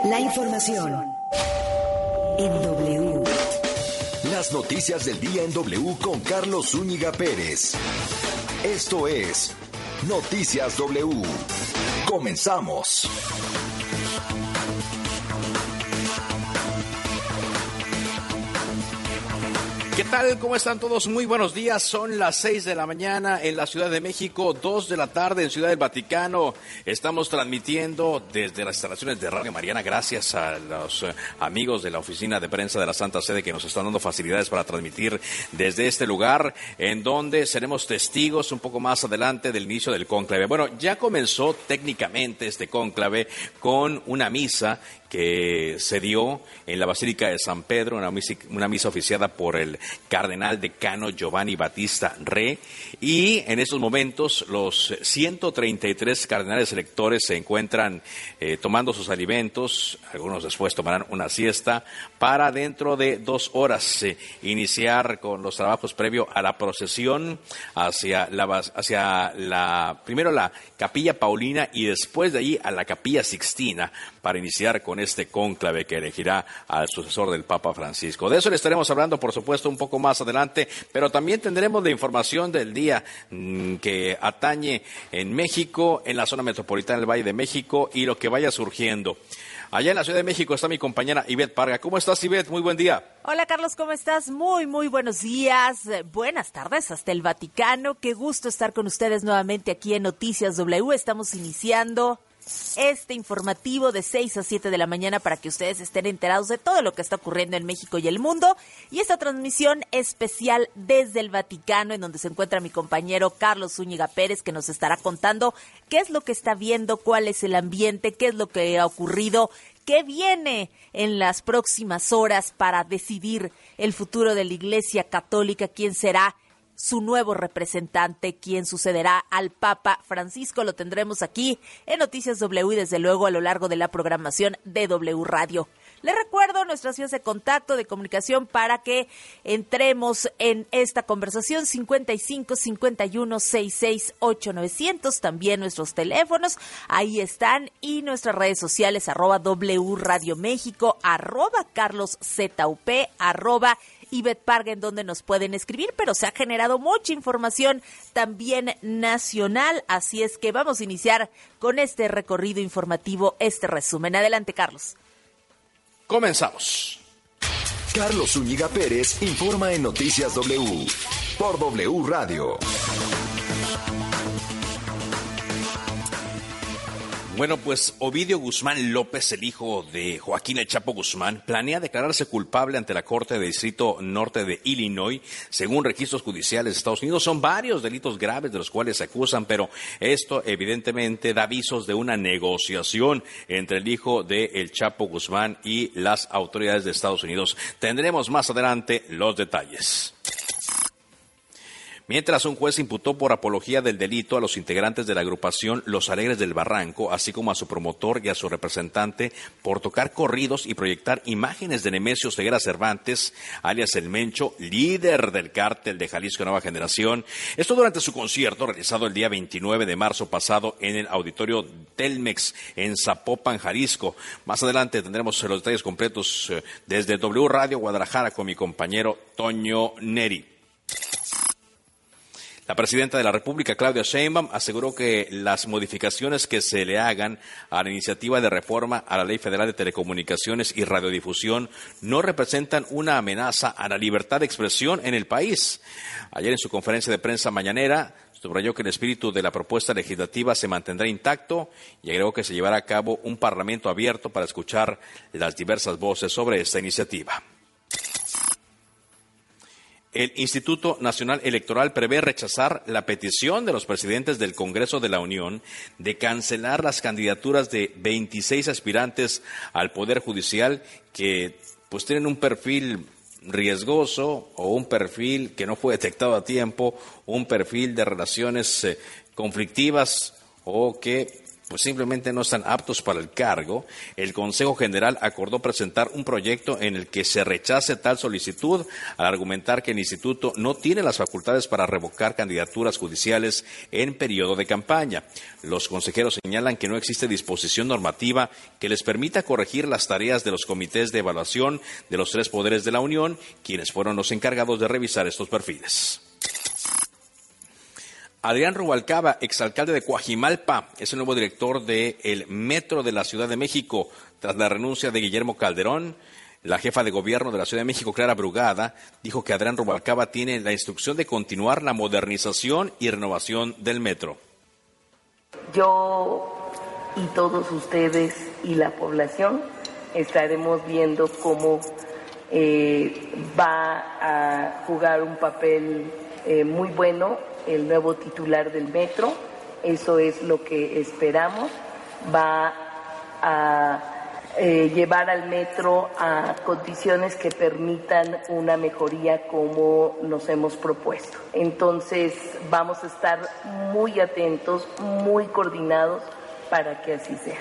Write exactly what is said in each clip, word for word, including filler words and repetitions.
La información en W. Las noticias del día en W con Carlos Zúñiga Pérez. Esto es Noticias W. Comenzamos. ¿Qué tal? ¿Cómo están todos? Muy buenos días. Son las seis de la mañana en la Ciudad de México, dos de la tarde en Ciudad del Vaticano. Estamos transmitiendo desde las instalaciones de Radio Mariana, gracias a los amigos de la Oficina de Prensa de la Santa Sede que nos están dando facilidades para transmitir desde este lugar, en donde seremos testigos un poco más adelante del inicio del cónclave. Bueno, ya comenzó técnicamente este cónclave con una misa que se dio en la Basílica de San Pedro, una misa, una misa oficiada por el cardenal decano Giovanni Battista Re, y en estos momentos los ciento treinta y tres cardenales electores se encuentran eh, tomando sus alimentos, algunos después tomarán una siesta, para dentro de dos horas eh, iniciar con los trabajos previo a la procesión hacia la, hacia la, primero la Capilla Paulina y después de allí a la Capilla Sixtina, para iniciar con este cónclave que elegirá al sucesor del Papa Francisco. De eso le estaremos hablando, por supuesto, un poco más adelante, pero también tendremos la información del día mmm, que atañe en México, en la zona metropolitana del Valle de México y lo que vaya surgiendo. Allá en la Ciudad de México está mi compañera Ivette Parga. ¿Cómo estás, Ivette? Muy buen día. Hola, Carlos, ¿cómo estás? Muy, muy buenos días. Buenas tardes hasta el Vaticano. Qué gusto estar con ustedes nuevamente aquí en Noticias W. Estamos iniciando este informativo de seis a siete de la mañana para que ustedes estén enterados de todo lo que está ocurriendo en México y el mundo. Y esta transmisión especial desde el Vaticano, en donde se encuentra mi compañero Carlos Zúñiga Pérez, que nos estará contando qué es lo que está viendo, cuál es el ambiente, qué es lo que ha ocurrido, qué viene en las próximas horas para decidir el futuro de la Iglesia Católica, quién será su nuevo representante, quien sucederá al Papa Francisco. Lo tendremos aquí en Noticias W y desde luego a lo largo de la programación de W Radio. Les recuerdo nuestras vías de contacto, de comunicación para que entremos en esta conversación: cincuenta y cinco, cincuenta y uno, sesenta y seis, ocho mil novecientos, también nuestros teléfonos, ahí están, y nuestras redes sociales, arroba W Radio México, arroba Carlos Z U P, arroba Ivette Parga, en donde nos pueden escribir, pero se ha generado mucha información también nacional, así es que vamos a iniciar con este recorrido informativo, este resumen. Adelante, Carlos. Comenzamos. Carlos Zúñiga Pérez informa en Noticias W por W Radio. Bueno, pues Ovidio Guzmán López, el hijo de Joaquín El Chapo Guzmán, planea declararse culpable ante la Corte de Distrito Norte de Illinois. Según registros judiciales de Estados Unidos, son varios delitos graves de los cuales se acusan, pero esto evidentemente da avisos de una negociación entre el hijo de El Chapo Guzmán y las autoridades de Estados Unidos. Tendremos más adelante los detalles. Mientras un juez imputó por apología del delito a los integrantes de la agrupación Los Alegres del Barranco, así como a su promotor y a su representante, por tocar corridos y proyectar imágenes de Nemesio Ceguera Cervantes, alias El Mencho, líder del cártel de Jalisco Nueva Generación. Esto durante su concierto realizado el día veintinueve de marzo pasado en el auditorio Telmex en Zapopan, Jalisco. Más adelante tendremos los detalles completos desde W Radio Guadalajara con mi compañero Toño Neri. La presidenta de la República, Claudia Sheinbaum, aseguró que las modificaciones que se le hagan a la iniciativa de reforma a la Ley Federal de Telecomunicaciones y Radiodifusión no representan una amenaza a la libertad de expresión en el país. Ayer en su conferencia de prensa mañanera, subrayó que el espíritu de la propuesta legislativa se mantendrá intacto y agregó que se llevará a cabo un parlamento abierto para escuchar las diversas voces sobre esta iniciativa. El Instituto Nacional Electoral prevé rechazar la petición de los presidentes del Congreso de la Unión de cancelar las candidaturas de veintiséis aspirantes al Poder Judicial que pues tienen un perfil riesgoso o un perfil que no fue detectado a tiempo, un perfil de relaciones eh, conflictivas o que pues simplemente no están aptos para el cargo, el Consejo General acordó presentar un proyecto en el que se rechace tal solicitud al argumentar que el instituto no tiene las facultades para revocar candidaturas judiciales en periodo de campaña. Los consejeros señalan que no existe disposición normativa que les permita corregir las tareas de los comités de evaluación de los tres poderes de la Unión, quienes fueron los encargados de revisar estos perfiles. Adrián Rubalcaba, exalcalde de Coajimalpa, es el nuevo director del Metro de la Ciudad de México. Tras la renuncia de Guillermo Calderón, la jefa de gobierno de la Ciudad de México, Clara Brugada, dijo que Adrián Rubalcaba tiene la instrucción de continuar la modernización y renovación del metro. Yo y todos ustedes y la población estaremos viendo cómo eh, va a jugar un papel eh, muy bueno el nuevo titular del metro. Eso es lo que esperamos. Va a eh, llevar al metro a condiciones que permitan una mejoría como nos hemos propuesto. Entonces vamos a estar muy atentos, muy coordinados para que así sea.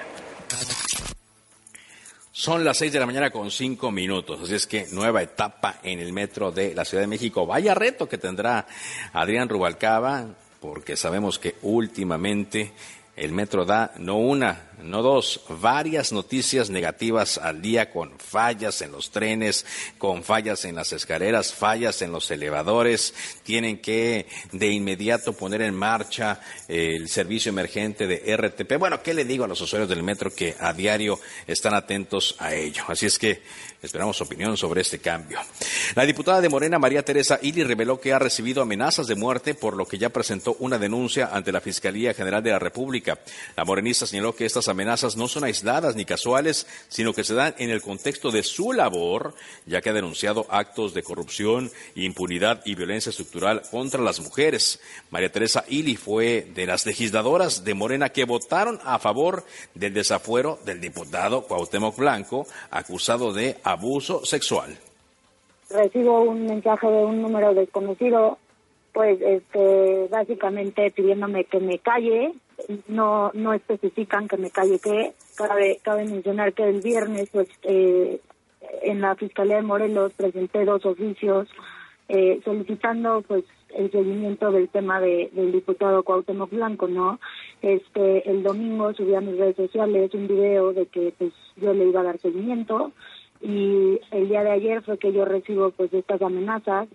Son las seis de la mañana con cinco minutos, así es que nueva etapa en el metro de la Ciudad de México. Vaya reto que tendrá Adrián Rubalcaba, porque sabemos que últimamente el metro da no una, no dos, varias noticias negativas al día, con fallas en los trenes, con fallas en las escaleras, fallas en los elevadores. Tienen que de inmediato poner en marcha eh, el servicio emergente de R T P. Bueno, ¿qué le digo a los usuarios del metro que a diario están atentos a ello? Así es que esperamos opinión sobre este cambio. La diputada de Morena, María Teresa Ili, reveló que ha recibido amenazas de muerte, por lo que ya presentó una denuncia ante la Fiscalía General de la República. La morenista señaló que estas amenazas no son aisladas ni casuales, sino que se dan en el contexto de su labor, ya que ha denunciado actos de corrupción, impunidad y violencia estructural contra las mujeres. María Teresa Ili fue de las legisladoras de Morena que votaron a favor del desafuero del diputado Cuauhtémoc Blanco, acusado de abuso sexual. Recibo un mensaje de un número desconocido, pues este básicamente pidiéndome que me calle. No no especifican que me calle qué. Cabe, cabe mencionar que el viernes pues eh, en la Fiscalía de Morelos presenté dos oficios eh, solicitando pues el seguimiento del tema de, del diputado Cuauhtémoc Blanco, ¿no? Este el domingo subí a mis redes sociales un video de que pues yo le iba a dar seguimiento, y el día de ayer fue que yo recibo pues estas amenazas.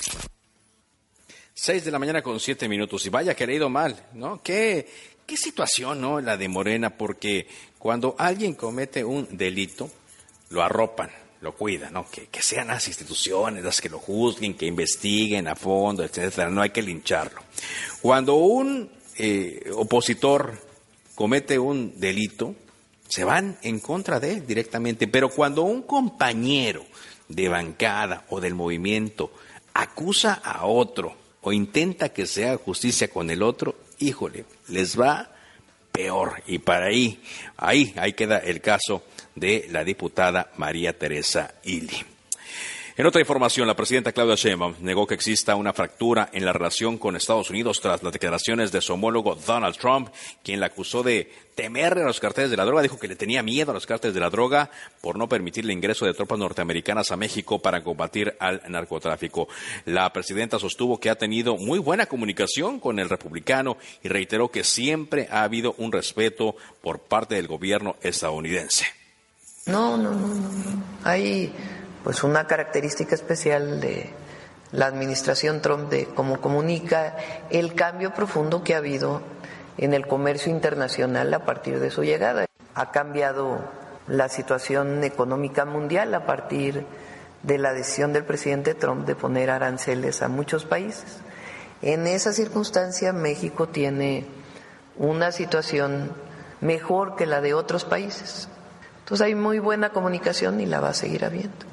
Seis de la mañana con siete minutos, y vaya que le ha ido mal, ¿no? ¿Qué, qué situación, ¿no? La de Morena, porque cuando alguien comete un delito, lo arropan, lo cuidan, ¿no? Que, que sean las instituciones las que lo juzguen, que investiguen a fondo, etcétera. No hay que lincharlo. Cuando un eh, opositor comete un delito, se van en contra de él directamente. Pero cuando un compañero de bancada o del movimiento acusa a otro o intenta que se haga justicia con el otro, híjole, les va peor. Y para ahí, ahí, ahí queda el caso de la diputada María Teresa Ili. En otra información, la presidenta Claudia Sheinbaum negó que exista una fractura en la relación con Estados Unidos tras las declaraciones de su homólogo Donald Trump, quien la acusó de temerle a los cárteles de la droga. Dijo que le tenía miedo a los cárteles de la droga por no permitir el ingreso de tropas norteamericanas a México para combatir al narcotráfico. La presidenta sostuvo que ha tenido muy buena comunicación con el republicano y reiteró que siempre ha habido un respeto por parte del gobierno estadounidense. No, no, no, no, no. Hay pues una característica especial de la administración Trump de cómo comunica, el cambio profundo que ha habido en el comercio internacional a partir de su llegada. Ha cambiado la situación económica mundial a partir de la decisión del presidente Trump de poner aranceles a muchos países. En esa circunstancia, México tiene una situación mejor que la de otros países. Entonces hay muy buena comunicación y la va a seguir habiendo.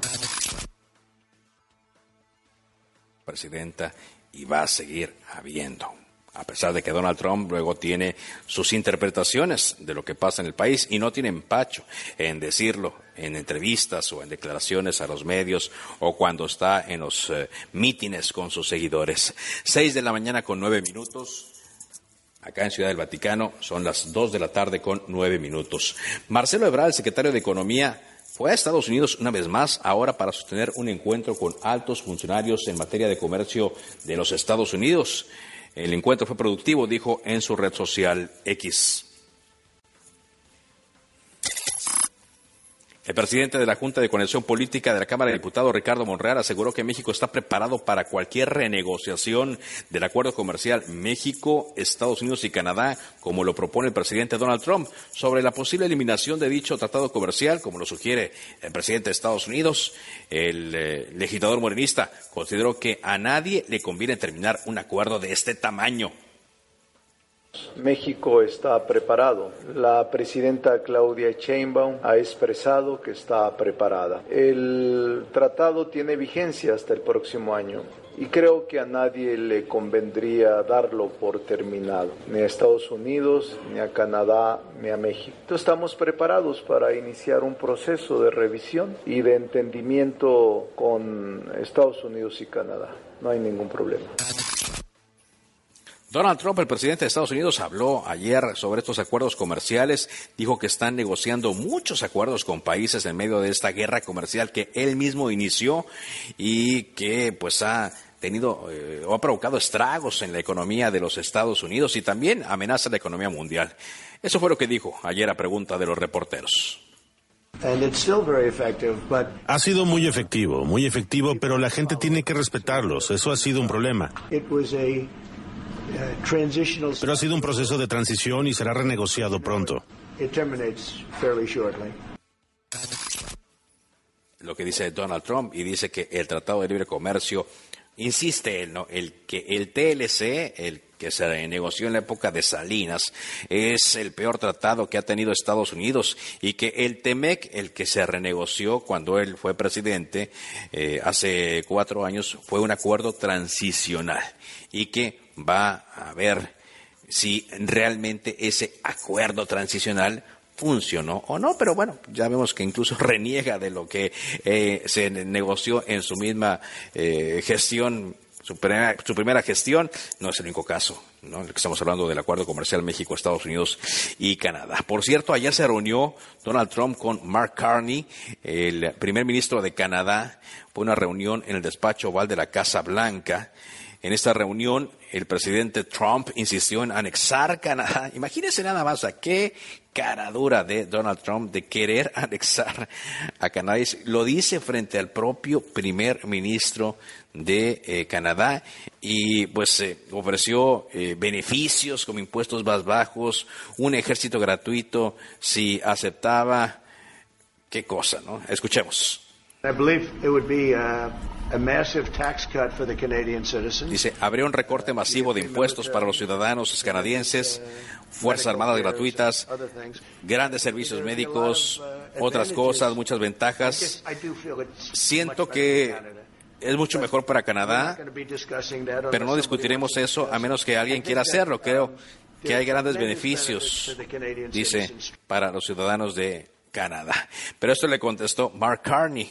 Presidenta, y va a seguir habiendo, a pesar de que Donald Trump luego tiene sus interpretaciones de lo que pasa en el país y no tiene empacho en decirlo en entrevistas o en declaraciones a los medios o cuando está en los eh, mítines con sus seguidores. Seis de la mañana con nueve minutos. Acá en Ciudad del Vaticano son las dos de la tarde con nueve minutos. Marcelo Ebrard, el secretario de Economía, fue a Estados Unidos una vez más, ahora para sostener un encuentro con altos funcionarios en materia de comercio de los Estados Unidos. El encuentro fue productivo, dijo en su red social X. El presidente de la Junta de Coordinación Política de la Cámara de Diputados, Ricardo Monreal, aseguró que México está preparado para cualquier renegociación del acuerdo comercial México, Estados Unidos y Canadá, como lo propone el presidente Donald Trump, sobre la posible eliminación de dicho tratado comercial, como lo sugiere el presidente de Estados Unidos. El eh, legislador morenista consideró que a nadie le conviene terminar un acuerdo de este tamaño. México está preparado. La presidenta Claudia Sheinbaum ha expresado que está preparada. El tratado tiene vigencia hasta el próximo año y creo que a nadie le convendría darlo por terminado, ni a Estados Unidos, ni a Canadá, ni a México. Entonces estamos preparados para iniciar un proceso de revisión y de entendimiento con Estados Unidos y Canadá. No hay ningún problema. Donald Trump, el presidente de Estados Unidos, habló ayer sobre estos acuerdos comerciales, dijo que están negociando muchos acuerdos con países en medio de esta guerra comercial que él mismo inició y que pues ha tenido eh, o ha provocado estragos en la economía de los Estados Unidos y también amenaza la economía mundial. Eso fue lo que dijo ayer a pregunta de los reporteros. Ha sido muy efectivo, muy efectivo, pero la gente tiene que respetarlos. Eso ha sido un problema. Pero ha sido un proceso de transición y será renegociado pronto. Lo que dice Donald Trump, y dice que el Tratado de Libre Comercio, insiste él, ¿no? El que el T L C, el que se negoció en la época de Salinas, es el peor tratado que ha tenido Estados Unidos, y que el T M E C, el que se renegoció cuando él fue presidente eh, hace cuatro años, fue un acuerdo transicional y que va a ver si realmente ese acuerdo transicional funcionó o no, pero bueno, ya vemos que incluso reniega de lo que eh, se negoció en su misma eh, gestión, su primera, su primera gestión. No es el único caso, ¿no? El que estamos hablando del acuerdo comercial México, Estados Unidos y Canadá. Por cierto, ayer se reunió Donald Trump con Mark Carney, el primer ministro de Canadá. Fue una reunión en el despacho oval de la Casa Blanca. En esta reunión, el presidente Trump insistió en anexar Canadá. Imagínense nada más a qué cara dura de Donald Trump de querer anexar a Canadá. Lo dice frente al propio primer ministro de eh, Canadá y pues eh, ofreció eh, beneficios como impuestos más bajos, un ejército gratuito si aceptaba. Qué cosa, ¿no? Escuchemos. Dice, habría un recorte masivo de impuestos para los ciudadanos canadienses, fuerzas armadas gratuitas, grandes servicios médicos, otras cosas, muchas ventajas. Siento que es mucho mejor para Canadá, pero no discutiremos eso a menos que alguien quiera hacerlo. Creo que hay grandes beneficios, dice, para los ciudadanos de Canadá. Pero esto le contestó Mark Carney.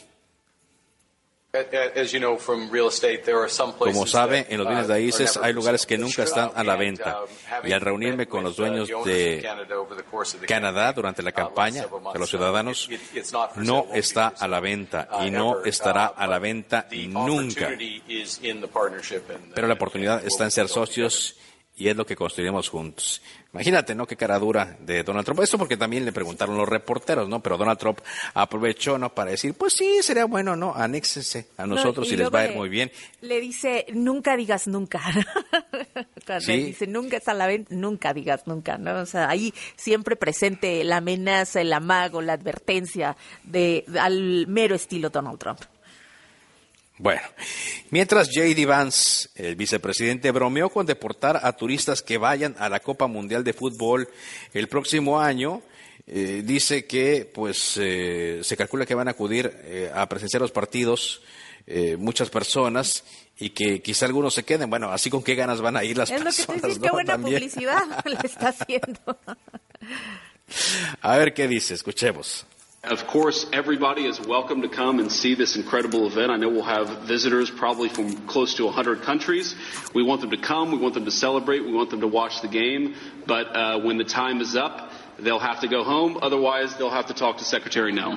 Como sabe, en los bienes raíces hay lugares que nunca están a la venta. Y al reunirme con los dueños de Canadá durante la campaña de los ciudadanos, no está a la venta y no estará a la venta nunca. Pero la oportunidad está en ser socios y es lo que construiremos juntos. Imagínate, ¿no? Qué cara dura de Donald Trump. Esto porque también le preguntaron los reporteros, ¿no? Pero Donald Trump aprovechó, ¿no? Para decir, pues sí, sería bueno, ¿no? Anéxense a nosotros no, y, y les va a ir muy bien. Le dice, nunca digas nunca. Cuando ¿sí? dice, nunca está a la venta, nunca digas nunca, ¿no? O sea, ahí siempre presente la amenaza, el amago, la advertencia de al mero estilo Donald Trump. Bueno, mientras J D Vance, el vicepresidente, bromeó con deportar a turistas que vayan a la Copa Mundial de Fútbol el próximo año, eh, dice que pues eh, se calcula que van a acudir eh, a presenciar los partidos eh, muchas personas y que quizá algunos se queden. Bueno, así con qué ganas van a ir las es personas. Es lo que te dices, ¿no? qué buena También. Publicidad le está haciendo. A ver qué dice, escuchemos. Of course, everybody is welcome to come and see this incredible event. I know we'll have visitors probably from close to one hundred countries. We want them to come. We want them to celebrate. We want them to watch the game. But uh, when the time is up, they'll have to go home. Otherwise, they'll have to talk to Secretary Nell.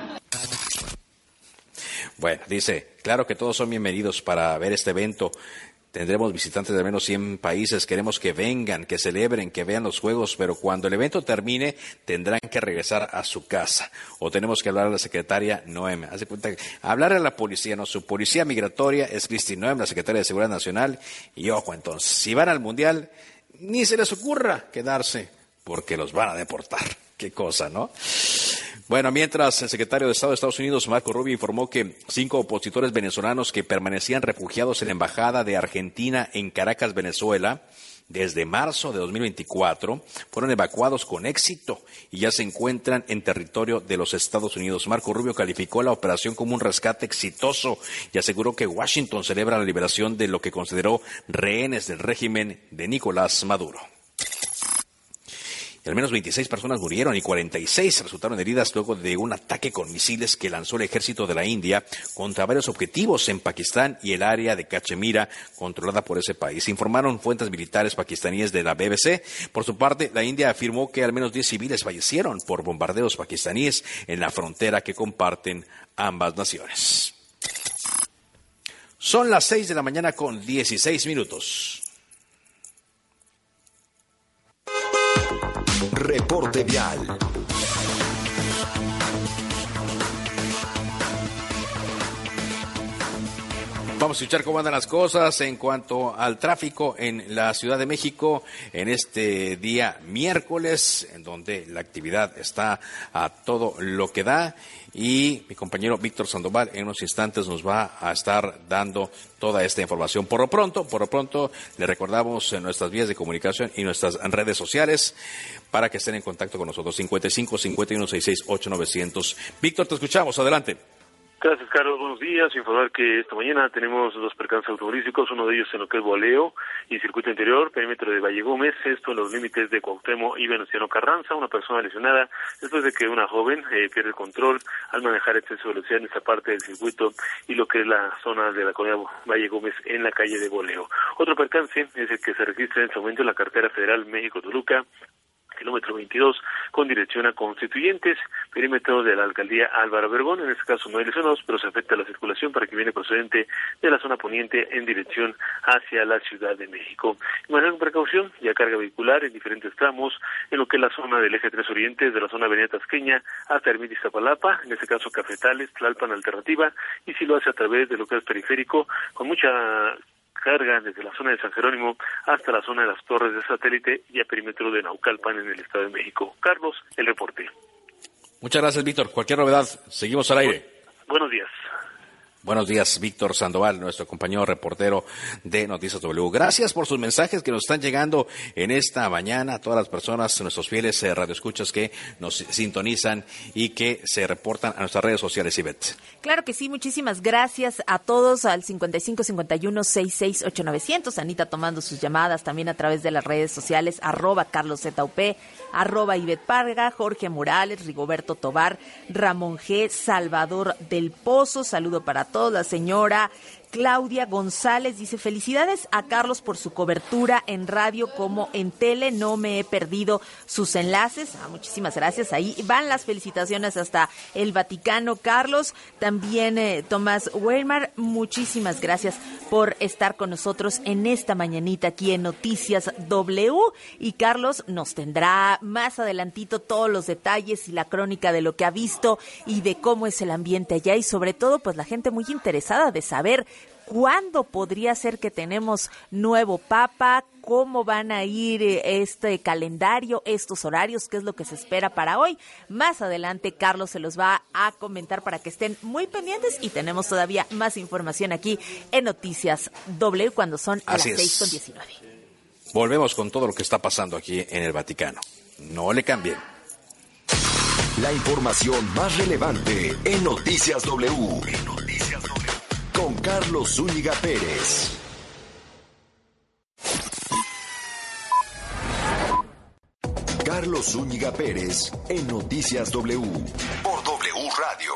Bueno, dice, claro que todos son bienvenidos para ver este evento. Tendremos visitantes de al menos cien países. Queremos que vengan, que celebren, que vean los juegos, pero cuando el evento termine tendrán que regresar a su casa. O tenemos que hablar a la secretaria Noem. Hace cuenta que hablar a la policía, no, su policía migratoria es Kristi Noem, la secretaria de Seguridad Nacional. Y ojo, entonces, si van al Mundial, ni se les ocurra quedarse, porque los van a deportar. Qué cosa, ¿no? Bueno, mientras el secretario de Estado de Estados Unidos, Marco Rubio, informó que cinco opositores venezolanos que permanecían refugiados en la Embajada de Argentina en Caracas, Venezuela, desde marzo de dos mil veinticuatro, fueron evacuados con éxito y ya se encuentran en territorio de los Estados Unidos. Marco Rubio calificó la operación como un rescate exitoso y aseguró que Washington celebra la liberación de lo que consideró rehenes del régimen de Nicolás Maduro. Al menos veintiséis personas murieron y cuarenta y seis resultaron heridas luego de un ataque con misiles que lanzó el ejército de la India contra varios objetivos en Pakistán y el área de Cachemira controlada por ese país. Informaron fuentes militares pakistaníes de la B B C. Por su parte, la India afirmó que al menos diez civiles fallecieron por bombardeos pakistaníes en la frontera que comparten ambas naciones. Son las seis de la mañana con dieciséis minutos. Reporte vial. Vamos a escuchar cómo andan las cosas en cuanto al tráfico en la Ciudad de México en este día miércoles, en donde la actividad está a todo lo que da. Y mi compañero Víctor Sandoval en unos instantes nos va a estar dando toda esta información. Por lo pronto, por lo pronto, le recordamos en nuestras vías de comunicación y nuestras redes sociales para que estén en contacto con nosotros. cincuenta y cinco, cincuenta y uno, sesenta y seis, ocho, novecientos. Víctor, te escuchamos. Adelante. Gracias, Carlos. Buenos días. Informar que esta mañana tenemos dos percances automovilísticos, uno de ellos en lo que es Boleo y Circuito Interior, perímetro de Valle Gómez, esto en los límites de Cuauhtémoc y Venustiano Carranza. Una persona lesionada después de que una joven eh, pierde el control al manejar exceso de velocidad en esta parte del circuito y lo que es la zona de la colonia Valle Gómez en la calle de Boleo. Otro percance es el que se registra en este momento en la carretera federal México-Toluca, kilómetro veintidós, con dirección a Constituyentes, perímetro de la alcaldía Álvaro Obregón. En este caso no hay lesionados, pero se afecta la circulación para que viene procedente de la zona poniente en dirección hacia la Ciudad de México. Y manejar con precaución y a carga vehicular en diferentes tramos, en lo que es la zona del eje tres Oriente, de la zona Avenida Tasqueña hasta Ermita Iztapalapa, en este caso Cafetales, Tlalpan Alternativa, y si lo hace a través de lo que es periférico, con mucha carga desde la zona de San Jerónimo hasta la zona de las Torres de Satélite y a perímetro de Naucalpan en el Estado de México. Carlos, el reporte. Muchas gracias, Víctor. Cualquier novedad, seguimos al aire. Bu- buenos días. Buenos días, Víctor Sandoval, nuestro compañero reportero de Noticias W. Gracias por sus mensajes que nos están llegando en esta mañana a todas las personas, nuestros fieles eh, radioescuchas que nos sintonizan y que se reportan a nuestras redes sociales, Ivette. Claro que sí, muchísimas gracias a todos al cincuenta y cinco, cincuenta y uno, sesenta y seis, ocho, novecientos. Anita tomando sus llamadas también a través de las redes sociales, arroba Carlos Z U P, arroba Ivette Parga, Jorge Morales, Rigoberto Tobar, Ramón G, Salvador del Pozo, saludo para todos. La señora Claudia González dice: felicidades a Carlos por su cobertura en radio como en tele, no me he perdido sus enlaces. Ah, muchísimas gracias, ahí van las felicitaciones hasta el Vaticano, Carlos. También eh, Tomás Weimar, muchísimas gracias por estar con nosotros en esta mañanita aquí en Noticias W, y Carlos nos tendrá más adelantito todos los detalles y la crónica de lo que ha visto y de cómo es el ambiente allá, y sobre todo pues la gente muy interesada de saber ¿cuándo podría ser que tenemos nuevo papa? ¿Cómo van a ir este calendario, estos horarios? ¿Qué es lo que se espera para hoy? Más adelante Carlos se los va a comentar para que estén muy pendientes, y tenemos todavía más información aquí en Noticias W cuando son a Así las es. seis con diecinueve. Volvemos con todo lo que está pasando aquí en el Vaticano. No le cambien. La información más relevante en Noticias W. En Noticias W. Con Carlos Zúñiga Pérez. Carlos Zúñiga Pérez en Noticias W. Por W Radio.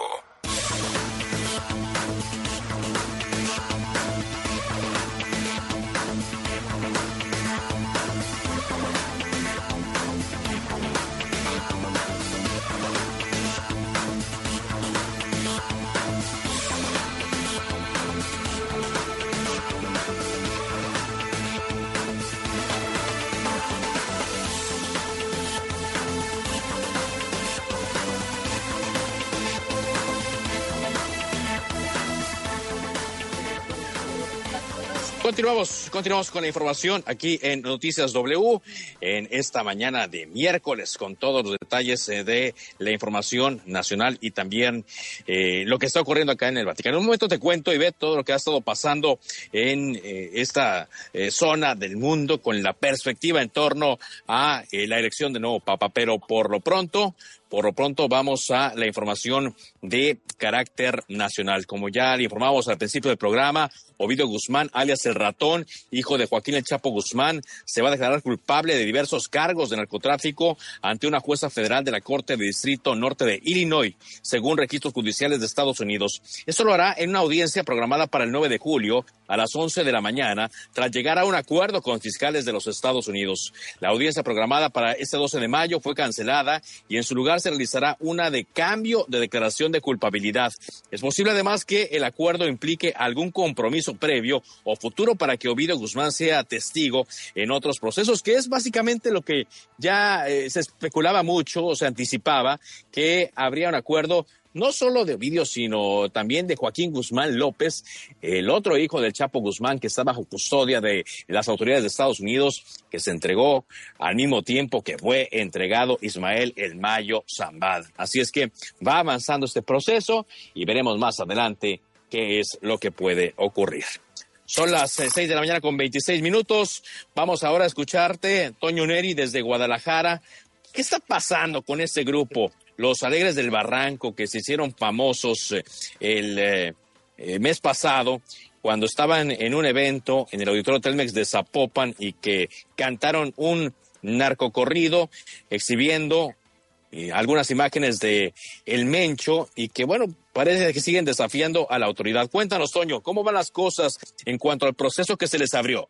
Continuamos, continuamos con la información aquí en Noticias W en esta mañana de miércoles con todos los detalles eh, de la información nacional y también eh, lo que está ocurriendo acá en el Vaticano. En un momento te cuento y ve todo lo que ha estado pasando en eh, esta eh, zona del mundo con la perspectiva en torno a eh, la elección de nuevo Papa, pero por lo pronto... Por lo pronto vamos a la información de carácter nacional. Como ya le informamos al principio del programa, Ovidio Guzmán, alias El Ratón, hijo de Joaquín El Chapo Guzmán, se va a declarar culpable de diversos cargos de narcotráfico ante una jueza federal de la Corte de Distrito Norte de Illinois, según registros judiciales de Estados Unidos. Esto lo hará en una audiencia programada para el nueve de julio a las once de la mañana, tras llegar a un acuerdo con fiscales de los Estados Unidos. La audiencia programada para este doce de mayo fue cancelada y en su lugar se realizará una de cambio de declaración de culpabilidad. Es posible además que el acuerdo implique algún compromiso previo o futuro para que Ovidio Guzmán sea testigo en otros procesos, que es básicamente lo que ya eh, se especulaba mucho o se anticipaba, que habría un acuerdo no solo de Ovidio, sino también de Joaquín Guzmán López, el otro hijo del Chapo Guzmán que está bajo custodia de las autoridades de Estados Unidos, que se entregó al mismo tiempo que fue entregado Ismael El Mayo Zambada. Así es que va avanzando este proceso y veremos más adelante qué es lo que puede ocurrir. Son las seis de la mañana con veintiséis minutos. Vamos ahora a escucharte, Toño Neri, desde Guadalajara. ¿Qué está pasando con este grupo? Los Alegres del Barranco, que se hicieron famosos eh, el eh, eh, mes pasado, cuando estaban en un evento en el Auditorio Telmex de Zapopan y que cantaron un narcocorrido exhibiendo eh, algunas imágenes de El Mencho y que, bueno, parece que siguen desafiando a la autoridad. Cuéntanos, Toño, ¿cómo van las cosas en cuanto al proceso que se les abrió?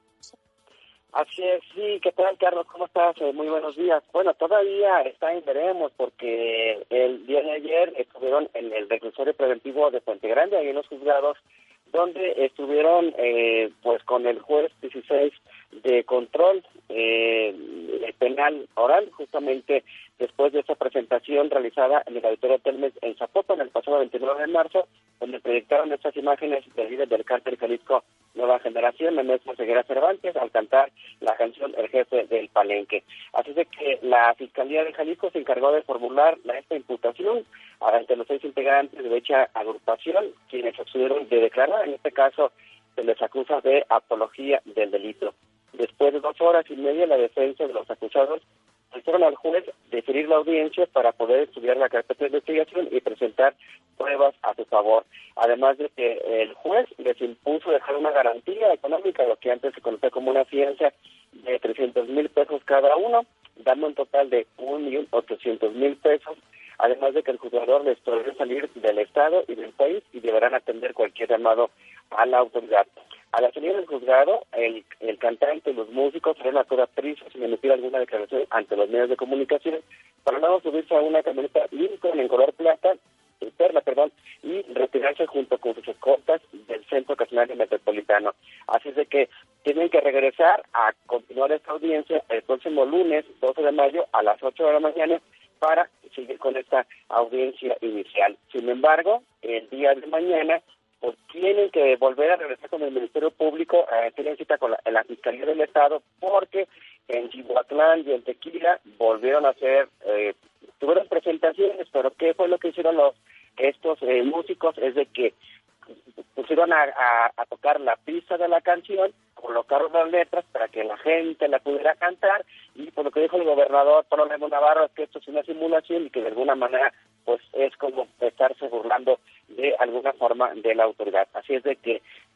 Así es, sí, ¿qué tal, Carlos? ¿Cómo estás? Eh, muy buenos días. Bueno, todavía está en veremos porque el día de ayer estuvieron en el reclusorio preventivo de Puente Grande, ahí en los juzgados, donde estuvieron eh, pues con el juez dieciséis de control eh, penal oral, justamente después de esa presentación realizada en el Auditorio Telmex en Zapopan el pasado veintinueve de marzo, donde proyectaron estas imágenes del líder del cártel Jalisco Nueva Generación, Nemesio Ceguera Cervantes, al cantar la canción El Jefe del Palenque. Así de que la Fiscalía de Jalisco se encargó de formular la, esta imputación ante los seis integrantes de dicha agrupación, quienes accedieron de declarar. En este caso, se les acusa de apología del delito. Después de dos horas y media, la defensa de los acusados hicieron al juez deferir la audiencia para poder estudiar la carpeta de investigación y presentar pruebas a su favor. Además de que el juez les impuso dejar una garantía económica, lo que antes se conocía como una fianza de trescientos mil pesos cada uno, dando un total de un millón ochocientos mil pesos, además de que el juzgador les prohíbe salir del Estado y del país y deberán atender cualquier llamado a la autoridad. A la salida del juzgado, el, el cantante y los músicos fueron a toda prisa sin emitir alguna declaración ante los medios de comunicación para luego subirse a una camioneta Lincoln en color plata, eh, perla, perdón, y retirarse junto con sus escoltas del Centro Casenario Metropolitano. Así es de que tienen que regresar a continuar esta audiencia el próximo lunes, doce de mayo, a las ocho de la mañana, para seguir con esta audiencia inicial. Sin embargo, el día de mañana pues tienen que volver a regresar con el Ministerio Público a hacer cita con la, la Fiscalía del Estado, porque en Cihuatlán y en Tequila volvieron a hacer, eh, tuvieron presentaciones, pero ¿qué fue lo que hicieron los estos eh, músicos? Es de que pusieron a, a, a tocar la pista de la canción, colocaron las letras para que la gente la pudiera cantar, y por lo que dijo el gobernador Pablo Lemus Navarro es que esto es una simulación y que de alguna manera pues es como estarse burlando de alguna forma de la autoridad. Así es de que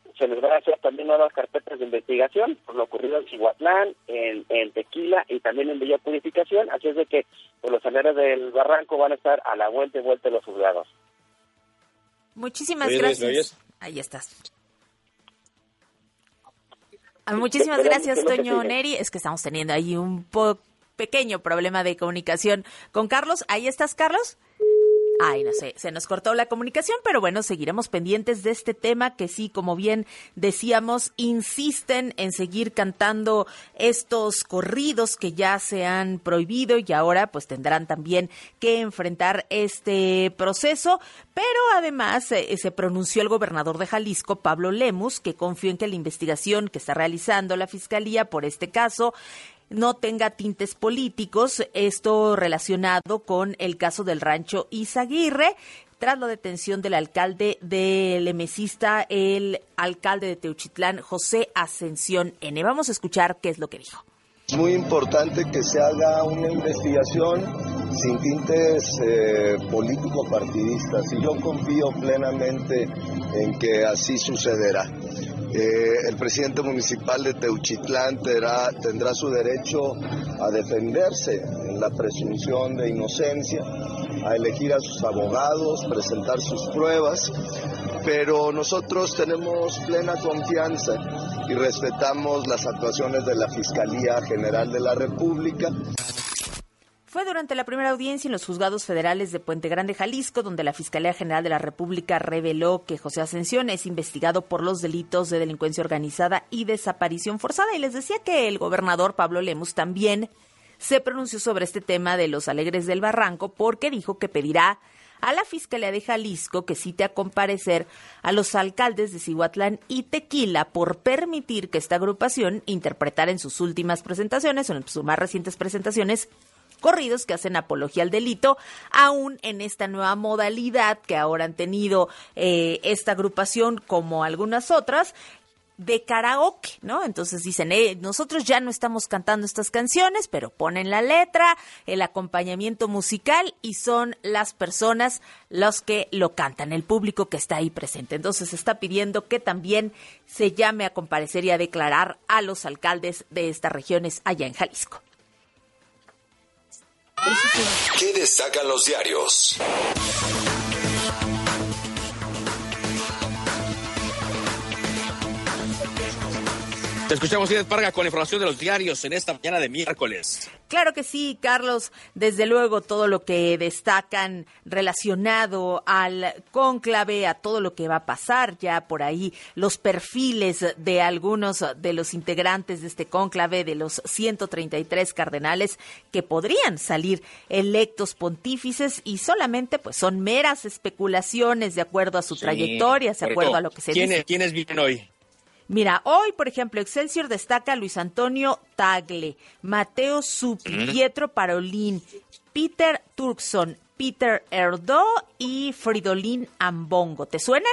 se les van a hacer también nuevas carpetas de investigación por lo ocurrido en Cihuatlán, en, en Tequila y también en Villa Purificación, así es de que pues, los aleros del Barranco van a estar a la vuelta y vuelta de los juzgados. Muchísimas gracias. Ahí estás. Muchísimas gracias, Toño Neri. Es que estamos teniendo ahí un po- pequeño problema de comunicación con Carlos. ¿Ahí estás, Carlos? Ay, no sé, se nos cortó la comunicación, pero bueno, seguiremos pendientes de este tema que sí, como bien decíamos, insisten en seguir cantando estos corridos que ya se han prohibido y ahora pues tendrán también que enfrentar este proceso, pero además eh, se pronunció el gobernador de Jalisco, Pablo Lemus, que confió en que la investigación que está realizando la Fiscalía por este caso no tenga tintes políticos, esto relacionado con el caso del rancho Izaguirre, tras la detención del alcalde del emesista, el alcalde de Teuchitlán, José Ascensión N. Vamos a escuchar qué es lo que dijo. Es muy importante que se haga una investigación sin tintes eh, político-partidistas y yo confío plenamente en que así sucederá. Eh, el presidente municipal de Teuchitlán tendrá, tendrá su derecho a defenderse en la presunción de inocencia, a elegir a sus abogados, presentar sus pruebas, pero nosotros tenemos plena confianza y respetamos las actuaciones de la Fiscalía General de la República. Fue durante la primera audiencia en los juzgados federales de Puente Grande, Jalisco, donde la Fiscalía General de la República reveló que José Ascensión es investigado por los delitos de delincuencia organizada y desaparición forzada. Y les decía que el gobernador Pablo Lemus también se pronunció sobre este tema de los Alegres del Barranco porque dijo que pedirá a la Fiscalía de Jalisco que cite a comparecer a los alcaldes de Cihuatlán y Tequila por permitir que esta agrupación interpretara en sus últimas presentaciones o en sus más recientes presentaciones corridos que hacen apología al delito, aún en esta nueva modalidad que ahora han tenido eh, esta agrupación como algunas otras, de karaoke, ¿no? Entonces dicen, eh, nosotros ya no estamos cantando estas canciones, pero ponen la letra, el acompañamiento musical y son las personas los que lo cantan, el público que está ahí presente. Entonces se está pidiendo que también se llame a comparecer y a declarar a los alcaldes de estas regiones allá en Jalisco. ¿Qué destacan los diarios? Te escuchamos, Inés Parga, con la información de los diarios en esta mañana de miércoles. Claro que sí, Carlos. Desde luego, todo lo que destacan relacionado al cónclave, a todo lo que va a pasar, ya por ahí los perfiles de algunos de los integrantes de este cónclave, de los ciento treinta y tres cardenales que podrían salir electos pontífices y solamente pues son meras especulaciones de acuerdo a su sí, trayectoria, de acuerdo a lo que se ¿quién dice. Es, ¿Quiénes vienen hoy? Mira, hoy, por ejemplo, Excelsior destaca a Luis Antonio Tagle, Mateo Zuppi, ¿Mm? Pietro Parolin, Peter Turkson, Peter Erdó y Fridolin Ambongo. ¿Te suenan?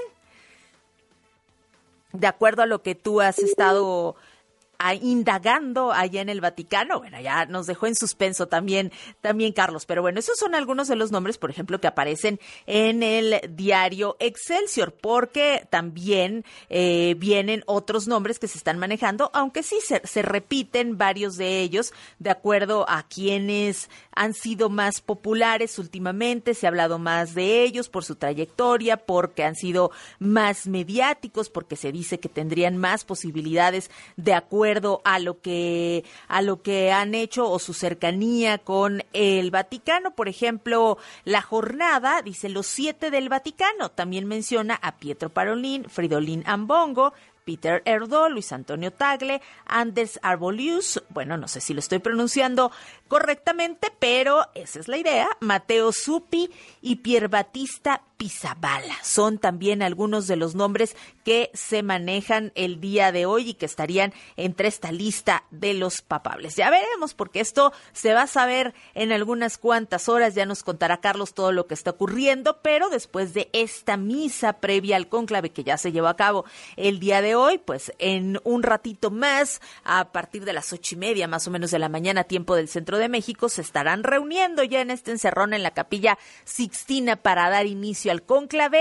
De acuerdo a lo que tú has estado a, indagando allá en el Vaticano, bueno, ya nos dejó en suspenso también, también Carlos, pero bueno, esos son algunos de los nombres, por ejemplo, que aparecen en el diario Excelsior, porque también eh, vienen otros nombres que se están manejando, aunque sí se, se repiten varios de ellos, de acuerdo a quienes han sido más populares últimamente, se ha hablado más de ellos por su trayectoria, porque han sido más mediáticos, porque se dice que tendrían más posibilidades de acuerdo a lo que a lo que han hecho o su cercanía con el Vaticano. Por ejemplo, La Jornada dice los siete del Vaticano. También menciona a Pietro Parolin, Fridolin Ambongo, Peter Erdó, Luis Antonio Tagle, Anders Arbolius, bueno, no sé si lo estoy pronunciando correctamente, pero esa es la idea, Mateo Zuppi y Pier Battista Pizzaballa. Son también algunos de los nombres que se manejan el día de hoy y que estarían entre esta lista de los papables. Ya veremos, porque esto se va a saber en algunas cuantas horas, ya nos contará Carlos todo lo que está ocurriendo, pero después de esta misa previa al cónclave que ya se llevó a cabo el día de hoy, pues en un ratito más, a partir de las ocho y media más o menos de la mañana, tiempo del centro de México, se estarán reuniendo ya en este encerrón en la Capilla Sixtina para dar inicio al cónclave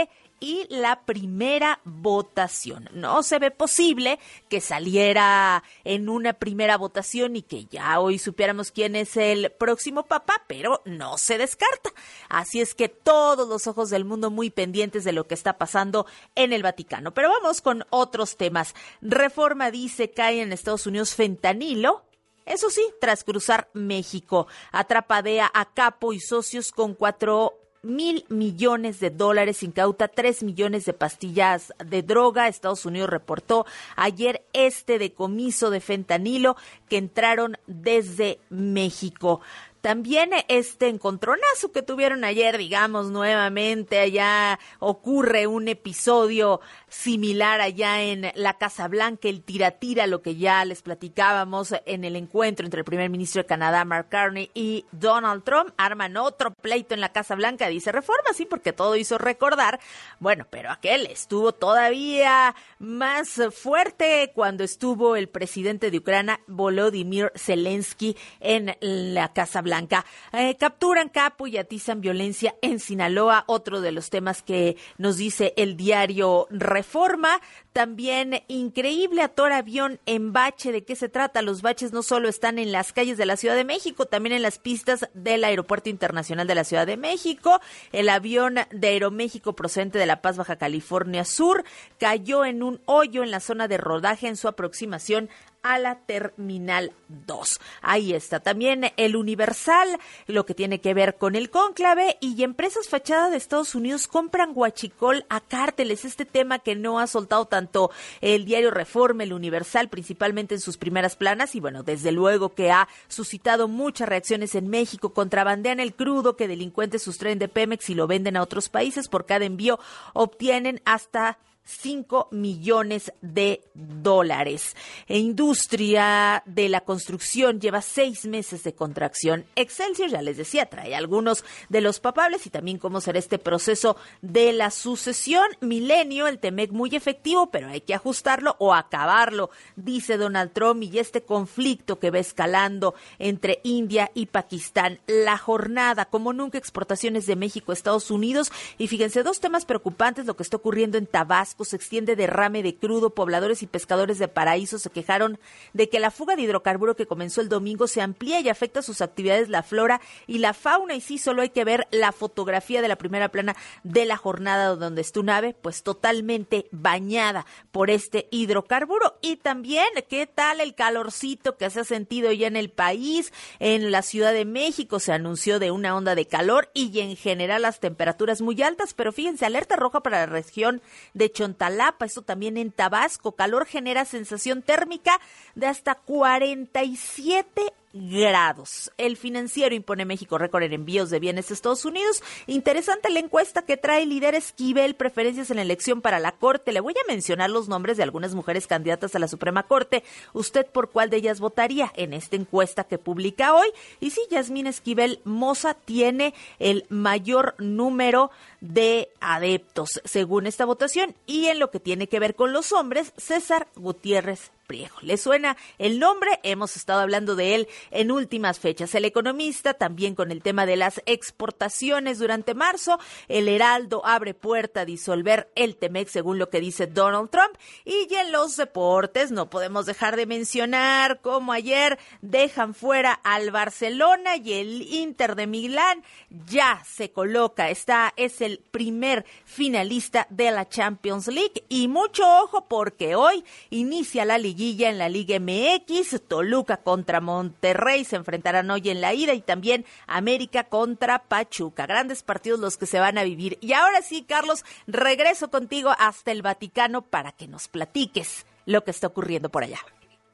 y la primera votación. No se ve posible que saliera en una primera votación y que ya hoy supiéramos quién es el próximo papa, pero no se descarta. Así es que todos los ojos del mundo muy pendientes de lo que está pasando en el Vaticano. Pero vamos con otros temas. Reforma dice cae en Estados Unidos fentanilo. Eso sí, tras cruzar México, atrapa D E A a capo y socios con cuatro mil millones de dólares, incauta tres millones de pastillas de droga. Estados Unidos reportó ayer este decomiso de fentanilo que entraron desde México. También este encontronazo que tuvieron ayer, digamos, nuevamente allá ocurre un episodio similar allá en la Casa Blanca, el tira-tira, lo que ya les platicábamos en el encuentro entre el primer ministro de Canadá, Mark Carney, y Donald Trump. Arman otro pleito en la Casa Blanca, dice Reforma, sí, porque todo hizo recordar. Bueno, pero aquel estuvo todavía más fuerte cuando estuvo el presidente de Ucrania, Volodymyr Zelensky, en la Casa Blanca. Eh, capturan capo y atizan violencia en Sinaloa, otro de los temas que nos dice el diario Reforma. También increíble atora avión en bache. ¿De qué se trata? Los baches no solo están en las calles de la Ciudad de México, también en las pistas del Aeropuerto Internacional de la Ciudad de México. El avión de Aeroméxico procedente de La Paz, Baja California Sur, cayó en un hoyo en la zona de rodaje en su aproximación a la Terminal dos. Ahí está también el Universal, lo que tiene que ver con el cónclave, y empresas fachada de Estados Unidos compran huachicol a cárteles. Este tema que no ha soltado tanto el diario Reforma, el Universal, principalmente en sus primeras planas, y bueno, desde luego que ha suscitado muchas reacciones en México. Contrabandean el crudo que delincuentes sustraen de Pemex y lo venden a otros países. Por cada envío obtienen hasta cinco millones de dólares. E industria de la construcción lleva seis meses de contracción. Excelsior, ya les decía, trae algunos de los papables y también cómo será este proceso de la sucesión. Milenio, el Temec muy efectivo, pero hay que ajustarlo o acabarlo, dice Donald Trump, y este conflicto que va escalando entre India y Pakistán. La jornada, como nunca, exportaciones de México a Estados Unidos. Y fíjense, dos temas preocupantes, lo que está ocurriendo en Tabasco. Se extiende derrame de crudo. Pobladores y pescadores de Paraíso se quejaron de que la fuga de hidrocarburo que comenzó el domingo se amplía y afecta sus actividades, la flora y la fauna. Y sí, solo hay que ver la fotografía de la primera plana de la jornada donde está una nave, pues totalmente bañada por este hidrocarburo. Y también, ¿qué tal el calorcito que se ha sentido ya en el país? En la Ciudad de México se anunció de una onda de calor y en general las temperaturas muy altas, pero fíjense, alerta roja para la región de Chontalapa, esto también en Tabasco. Calor genera sensación térmica de hasta cuarenta y siete grados. El Financiero impone México récord en envíos de bienes a Estados Unidos. Interesante la encuesta que trae líder Esquivel, preferencias en la elección para la Corte. Le voy a mencionar los nombres de algunas mujeres candidatas a la Suprema Corte. ¿Usted por cuál de ellas votaría en esta encuesta que publica hoy? Y sí, Yasmín Esquivel Moza tiene el mayor número de adeptos según esta votación. Y en lo que tiene que ver con los hombres, César Gutiérrez Priego. ¿Le suena el nombre? Hemos estado hablando de él en últimas fechas. El Economista también con el tema de las exportaciones durante marzo. El Heraldo abre puerta a disolver el Temec, según lo que dice Donald Trump. Y en los deportes no podemos dejar de mencionar cómo ayer dejan fuera al Barcelona y el Inter de Milán ya se coloca. Está, es el primer finalista de la Champions League. Y mucho ojo porque hoy inicia la Liga en la Liga M X, Toluca contra Monterrey se enfrentarán hoy en la ida y también América contra Pachuca. Grandes partidos los que se van a vivir. Y ahora sí, Carlos, regreso contigo hasta el Vaticano para que nos platiques lo que está ocurriendo por allá.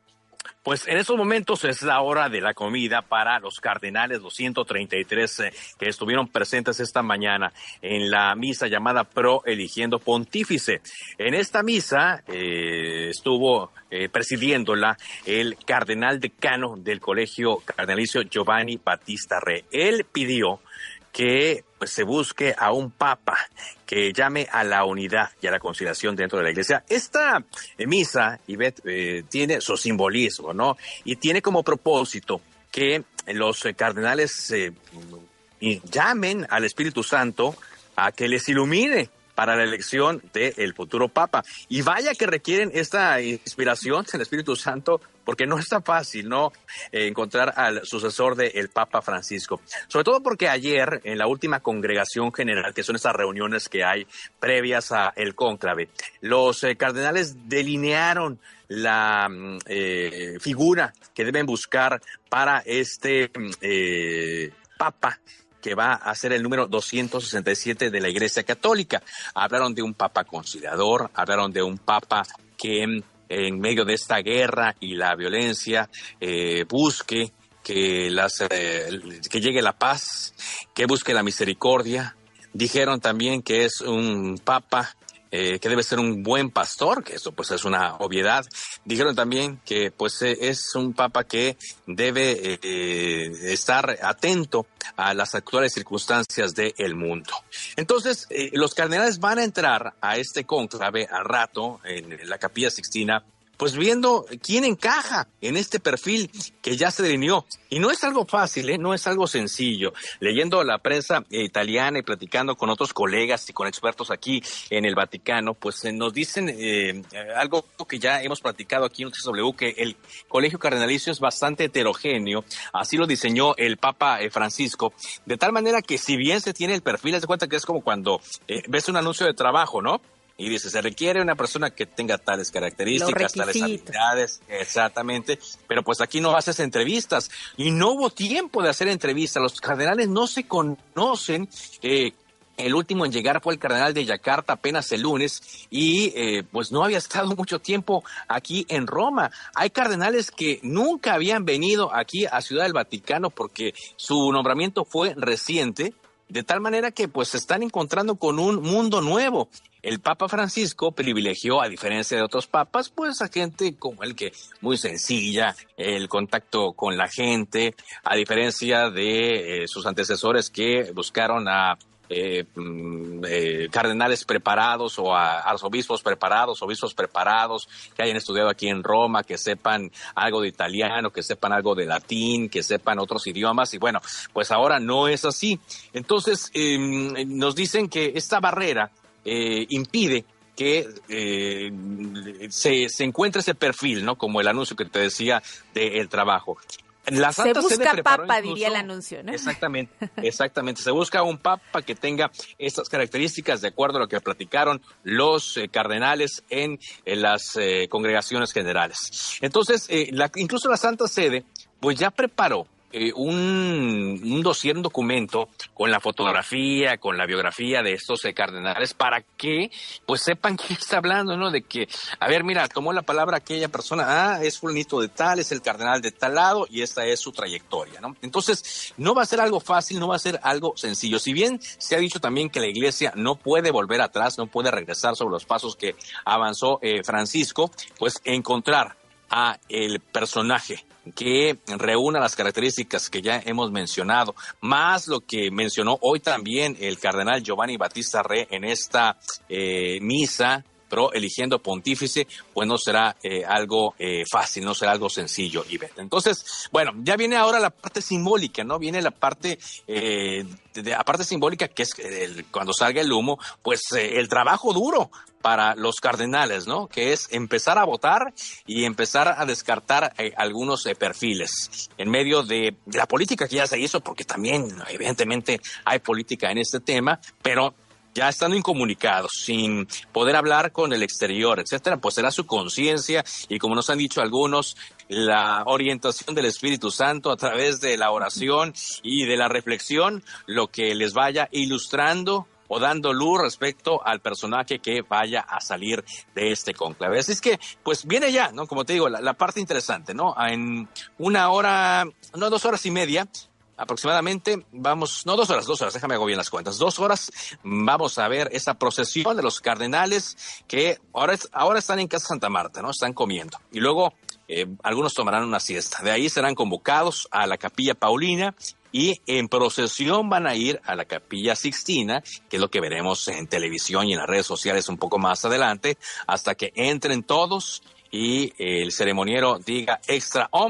Pues en estos momentos es la hora de la comida para los cardenales, los ciento treinta y tres eh, que estuvieron presentes esta mañana en la misa llamada Pro Eligiendo Pontífice. En esta misa eh, estuvo eh, presidiéndola el cardenal decano del Colegio Cardenalicio Giovanni Battista Re. Él pidió que pues, se busque a un papa que llame a la unidad y a la conciliación dentro de la iglesia. Esta eh, misa, Ivette, eh, tiene su simbolismo, ¿no? Y tiene como propósito que los eh, cardenales eh, llamen al Espíritu Santo a que les ilumine para la elección del futuro Papa. Y vaya que requieren esta inspiración del Espíritu Santo, porque no está fácil, ¿no?, eh, encontrar al sucesor del Papa Francisco. Sobre todo porque ayer, en la última congregación general, que son estas reuniones que hay previas a el cónclave, los eh, cardenales delinearon la eh, figura que deben buscar para este eh, Papa, que va a ser el número doscientos sesenta y siete de la Iglesia Católica. Hablaron de un Papa conciliador, hablaron de un Papa que en medio de esta guerra y la violencia eh, busque que, las, eh, que llegue la paz, que busque la misericordia. Dijeron también que es un Papa Eh, que debe ser un buen pastor, que eso pues es una obviedad. Dijeron también que pues eh, es un papa que debe eh, eh, estar atento a las actuales circunstancias del mundo. Entonces, eh, los cardenales van a entrar a este cónclave al rato en, en la Capilla Sixtina, pues viendo quién encaja en este perfil que ya se delineó. Y no es algo fácil, ¿eh? No es algo sencillo. Leyendo la prensa eh, italiana y platicando con otros colegas y con expertos aquí en el Vaticano, pues eh, nos dicen eh, algo que ya hemos platicado aquí en Noticias W, que el Colegio Cardenalicio es bastante heterogéneo. Así lo diseñó el Papa eh, Francisco, de tal manera que si bien se tiene el perfil, haz de cuenta que es como cuando eh, ves un anuncio de trabajo, ¿no? Y dice, se requiere una persona que tenga tales características, tales habilidades, exactamente, pero pues aquí no haces entrevistas, y no hubo tiempo de hacer entrevistas, los cardenales no se conocen. eh, El último en llegar fue el cardenal de Yakarta apenas el lunes y eh, pues no había estado mucho tiempo aquí en Roma. Hay cardenales que nunca habían venido aquí a Ciudad del Vaticano porque su nombramiento fue reciente, de tal manera que pues se están encontrando con un mundo nuevo. El Papa Francisco privilegió, a diferencia de otros papas, pues a gente como el que muy sencilla, el contacto con la gente, a diferencia de eh, sus antecesores que buscaron a Eh, eh, cardenales preparados o a arzobispos preparados, obispos preparados que hayan estudiado aquí en Roma, que sepan algo de italiano, que sepan algo de latín, que sepan otros idiomas, y bueno, pues ahora no es así. Entonces eh, nos dicen que esta barrera eh, impide que eh, se, se encuentre ese perfil, ¿no? Como el anuncio que te decía del trabajo. La Santa se busca Sede preparó papa, incluso, diría el anuncio, ¿no? Exactamente, exactamente. Se busca un papa que tenga estas características de acuerdo a lo que platicaron los eh, cardenales en, en las eh, congregaciones generales. Entonces, eh, la, incluso la Santa Sede, pues ya preparó Eh, un, un dossier, un documento con la fotografía, con la biografía de estos eh, cardenales para que pues sepan quién está hablando, ¿no? De que, a ver, mira, tomó la palabra aquella persona, ah, es fulanito de tal, es el cardenal de tal lado y esta es su trayectoria, ¿no? Entonces, no va a ser algo fácil, no va a ser algo sencillo. Si bien se ha dicho también que la Iglesia no puede volver atrás, no puede regresar sobre los pasos que avanzó eh, Francisco, pues encontrar a el personaje que reúna las características que ya hemos mencionado, más lo que mencionó hoy también el cardenal Giovanni Battista Re en esta eh, misa, pero eligiendo pontífice, pues no será eh, algo eh, fácil, no será algo sencillo, Ivette. Entonces, bueno, ya viene ahora la parte simbólica, ¿no? Viene la parte, eh, de, de, la parte simbólica que es el, cuando salga el humo, pues eh, el trabajo duro para los cardenales, ¿no? Que es empezar a votar y empezar a descartar eh, algunos eh, perfiles en medio de, de la política que ya se hizo, porque también evidentemente hay política en este tema, pero ya estando incomunicados, sin poder hablar con el exterior, etcétera, pues será su conciencia y, como nos han dicho algunos, la orientación del Espíritu Santo a través de la oración y de la reflexión, lo que les vaya ilustrando o dando luz respecto al personaje que vaya a salir de este cónclave. Así es que, pues viene ya, ¿no? Como te digo, la, la parte interesante, ¿no? En una hora, no, dos horas y media, aproximadamente, vamos, no dos horas, dos horas, déjame hago bien las cuentas, dos horas, vamos a ver esa procesión de los cardenales que ahora, es, ahora están en Casa Santa Marta, ¿no? Están comiendo. Y luego eh, algunos tomarán una siesta. De ahí serán convocados a la Capilla Paulina y en procesión van a ir a la Capilla Sixtina, que es lo que veremos en televisión y en las redes sociales un poco más adelante, hasta que entren todos y el ceremoniero diga extra oms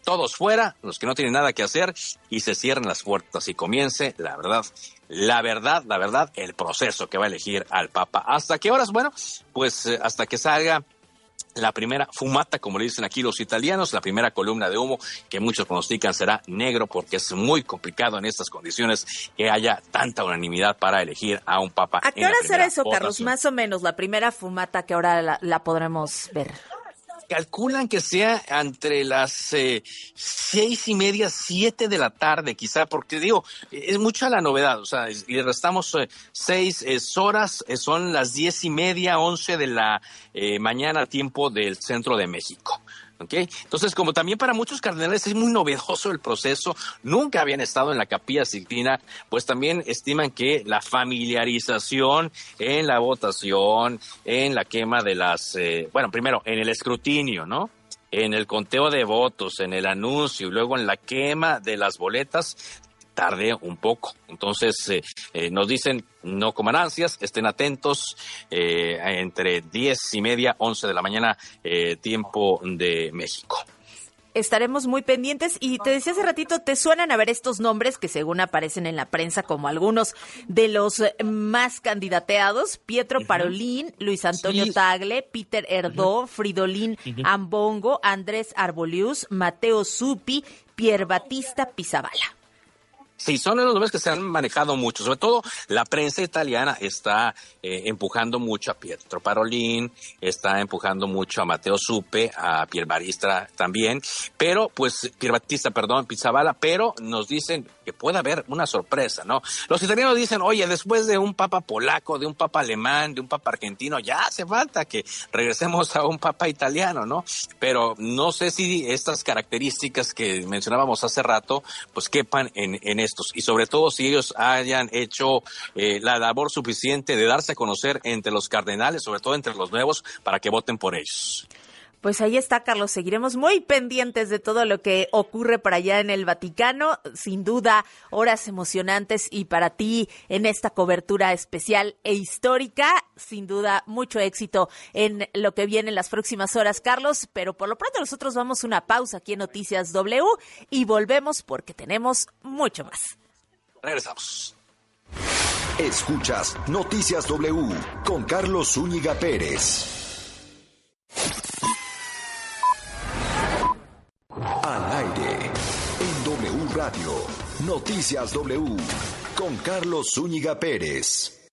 todos fuera, los que no tienen nada que hacer, y se cierren las puertas y comience, la verdad, la verdad, la verdad, el proceso que va a elegir al Papa. ¿Hasta qué horas? Bueno, pues eh, hasta que salga la primera fumata, como le dicen aquí los italianos, la primera columna de humo, que muchos pronostican será negro, porque es muy complicado en estas condiciones que haya tanta unanimidad para elegir a un papa. ¿A qué hora será eso, Carlos? Más o menos, la primera fumata, que ahora la, la podremos ver. Calculan que sea entre las eh, seis y media, siete de la tarde, quizá, porque digo, es mucha la novedad, o sea, le restamos eh, seis eh, horas, eh, son las diez y media, once de la eh, mañana, tiempo del centro de México. ¿Okay? Entonces, como también para muchos cardenales es muy novedoso el proceso, nunca habían estado en la Capilla Sixtina, pues también estiman que la familiarización en la votación, en la quema de las, eh, bueno, primero en el escrutinio, ¿no? En el conteo de votos, en el anuncio y luego en la quema de las boletas, tarde un poco. Entonces, eh, eh, nos dicen, no coman ansias, estén atentos, eh, entre diez y media, once de la mañana, eh, tiempo de México. Estaremos muy pendientes, y te decía hace ratito, ¿te suenan a ver estos nombres que según aparecen en la prensa como algunos de los más candidateados? Pietro uh-huh. Parolin, Luis Antonio sí. Tagle, Peter Erdó, uh-huh. Fridolin uh-huh. Ambongo, Andrés Arbolius, Matteo Zuppi, Pier Battista Pizzaballa. Sí, son los nombres que se han manejado mucho, sobre todo la prensa italiana está eh, empujando mucho a Pietro Parolin, está empujando mucho a Matteo Zuppi, a Pier Battista también, pero pues, Pier Battista, perdón, Pizzaballa, pero nos dicen que puede haber una sorpresa, ¿no? Los italianos dicen, oye, después de un papa polaco, de un papa alemán, de un papa argentino, ya hace falta que regresemos a un papa italiano, ¿no? Pero no sé si estas características que mencionábamos hace rato, pues quepan en, en estos, y sobre todo si ellos hayan hecho eh, la labor suficiente de darse a conocer entre los cardenales, sobre todo entre los nuevos, para que voten por ellos. Pues ahí está, Carlos. Seguiremos muy pendientes de todo lo que ocurre por allá en el Vaticano. Sin duda, horas emocionantes, y para ti en esta cobertura especial e histórica, sin duda, mucho éxito en lo que viene en las próximas horas, Carlos. Pero por lo pronto nosotros vamos a una pausa aquí en Noticias W y volvemos porque tenemos mucho más. Regresamos. Escuchas Noticias W con Carlos Zúñiga Pérez. Al aire, en W Radio, Noticias W, con Carlos Zúñiga Pérez.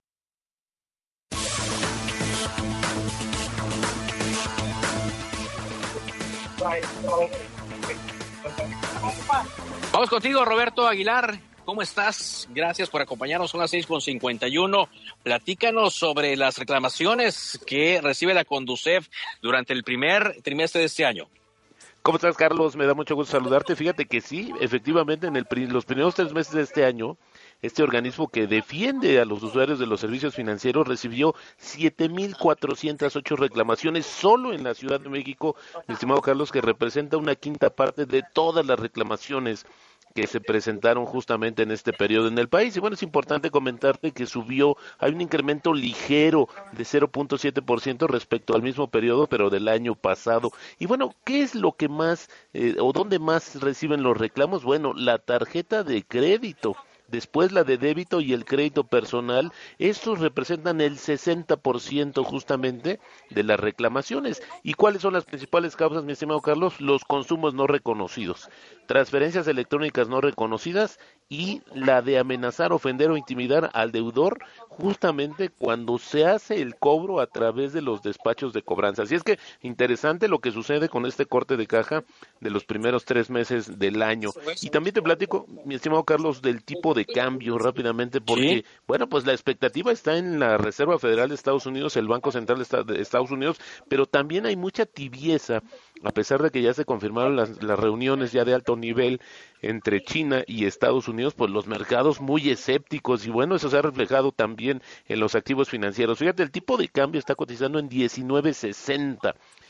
Vamos contigo, Roberto Aguilar. ¿Cómo estás? Gracias por acompañarnos. Son las seis con cincuenta y uno. Platícanos sobre las reclamaciones que recibe la Conducef durante el primer trimestre de este año. ¿Cómo estás, Carlos? Me da mucho gusto saludarte. Fíjate que sí, efectivamente, en el, los primeros tres meses de este año, este organismo que defiende a los usuarios de los servicios financieros recibió siete mil cuatrocientas ocho reclamaciones solo en la Ciudad de México, mi estimado Carlos, que representa una quinta parte de todas las reclamaciones que se presentaron justamente en este periodo en el país. Y bueno, es importante comentarte que subió, hay un incremento ligero de cero punto siete por ciento respecto al mismo periodo, pero del año pasado. Y bueno, ¿qué es lo que más, eh, o dónde más reciben los reclamos? Bueno, la tarjeta de crédito. Después la de débito y el crédito personal, estos representan el sesenta por ciento justamente de las reclamaciones. ¿Y cuáles son las principales causas, mi estimado Carlos? Los consumos no reconocidos, transferencias electrónicas no reconocidas y la de amenazar, ofender o intimidar al deudor justamente cuando se hace el cobro a través de los despachos de cobranza. Así es que interesante lo que sucede con este corte de caja de los primeros tres meses del año. Y también te platico, mi estimado Carlos, del tipo de cambio rápidamente, porque, ¿sí? Bueno, pues la expectativa está en la Reserva Federal de Estados Unidos, el Banco Central de Estados Unidos, pero también hay mucha tibieza, a pesar de que ya se confirmaron las, las reuniones ya de alto nivel entre China y Estados Unidos, pues los mercados muy escépticos, y bueno, eso se ha reflejado también en los activos financieros. Fíjate, el tipo de cambio está cotizando en diecinueve sesenta.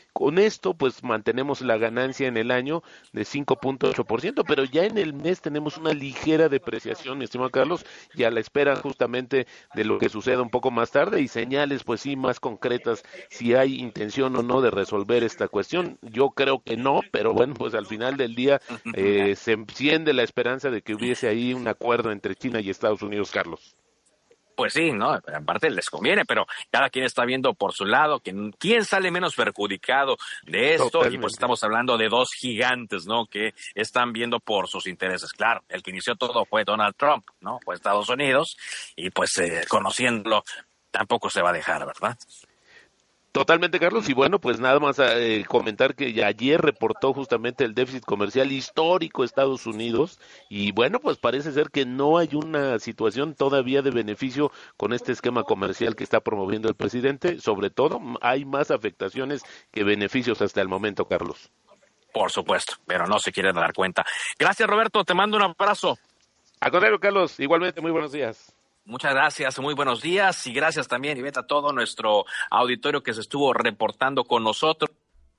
Con esto, pues mantenemos la ganancia en el año de cinco punto ocho por ciento, pero ya en el mes tenemos una ligera depreciación, mi estimado Carlos, y a la espera justamente de lo que suceda un poco más tarde y señales, pues sí, más concretas, si hay intención o no de resolver esta cuestión. Yo creo que no, pero bueno, pues al final del día eh, se enciende la esperanza de que hubiese ahí un acuerdo entre China y Estados Unidos, Carlos. Pues sí, ¿no? Aparte les conviene, pero cada quien está viendo por su lado que quién sale menos perjudicado de esto. Totalmente. Y pues estamos hablando de dos gigantes, ¿no? Que están viendo por sus intereses. Claro, el que inició todo fue Donald Trump, ¿no? Fue Estados Unidos y pues eh, conociéndolo tampoco se va a dejar, ¿verdad? Totalmente, Carlos, y bueno, pues nada más eh, comentar que ayer reportó justamente el déficit comercial histórico de Estados Unidos y bueno, pues parece ser que no hay una situación todavía de beneficio con este esquema comercial que está promoviendo el presidente, sobre todo hay más afectaciones que beneficios hasta el momento, Carlos. Por supuesto, pero no se quiere dar cuenta. Gracias, Roberto, te mando un abrazo. Al contrario, Carlos, igualmente, muy buenos días. Muchas gracias, muy buenos días y gracias también, Ivette, a todo nuestro auditorio que se estuvo reportando con nosotros.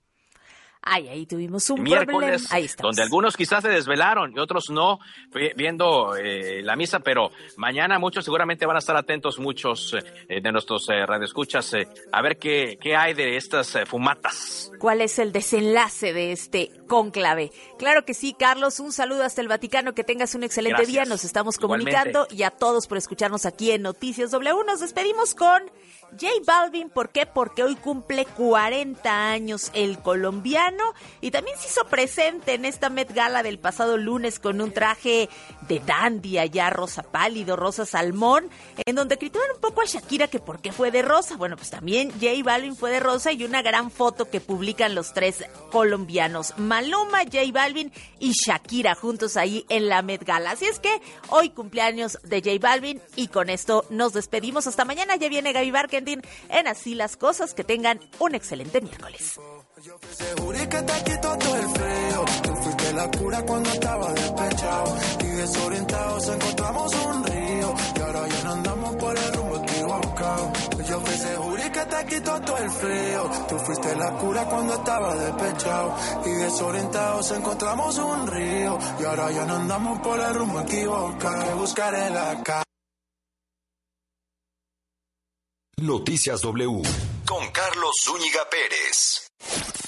Ay, ahí tuvimos un miércoles, problema. Ahí estamos. Donde algunos quizás se desvelaron y otros no, viendo eh, la misa, pero mañana muchos seguramente van a estar atentos, muchos eh, de nuestros eh, radioescuchas, eh, a ver qué, qué hay de estas eh, fumatas. ¿Cuál es el desenlace de este cónclave? Claro que sí, Carlos, un saludo hasta el Vaticano, que tengas un excelente Gracias. día, nos estamos comunicando. Igualmente. Y a todos por escucharnos aquí en Noticias W. Nos despedimos con J Balvin. ¿Por qué? Porque hoy cumple cuarenta años el colombiano y también se hizo presente en esta Met Gala del pasado lunes con un traje de dandy allá rosa pálido, rosa salmón, en donde criticaron un poco a Shakira que por qué fue de rosa. Bueno, pues también J Balvin fue de rosa y una gran foto que publican los tres colombianos, Maluma, J Balvin y Shakira, juntos ahí en la Met Gala. Así es que hoy cumpleaños de J Balvin y con esto nos despedimos. Hasta mañana, ya viene Gaby Barkentin en Así las Cosas. Que tengan un excelente miércoles. Yo fui seguro y que te quitó todo el frío. Tú fuiste la cura cuando estaba despechado y desorientados encontramos un río y ahora ya no andamos por el rumbo equivocado. Yo fui seguro y que te quitó todo el frío. Tú fuiste la cura cuando estaba despechado y desorientados encontramos un río y ahora ya no andamos por el rumbo equivocado. Buscaré la casa. Noticias W con Carlos Zúñiga Pérez.